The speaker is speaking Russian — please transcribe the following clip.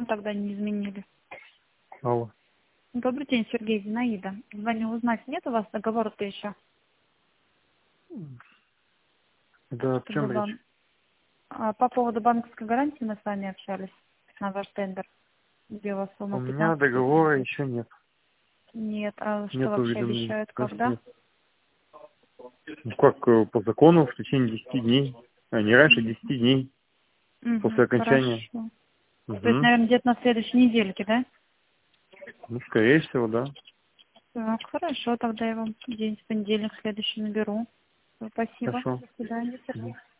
нам тогда не изменили. Алло. Добрый день, Сергей, Зинаида. Звоню узнать, нет у вас договора-то еще? Да, в чем Чтобы речь? вам... По поводу банковской гарантии мы с вами общались на ваш тендер, где у вас У сумма меня 15 тысяч. договора еще нет. Нет, а что Нет вообще уведомлений. обещают, У нас когда? нет. Ну как, по закону в течение 10 дней, а не раньше 10 дней после окончания. Хорошо. То есть, Угу. наверное, где-то на следующей недельке, да? Ну, скорее всего, да. Так, хорошо, тогда я вам день в понедельник следующий наберу. Спасибо. Хорошо. До свидания, Мгм. Сергей.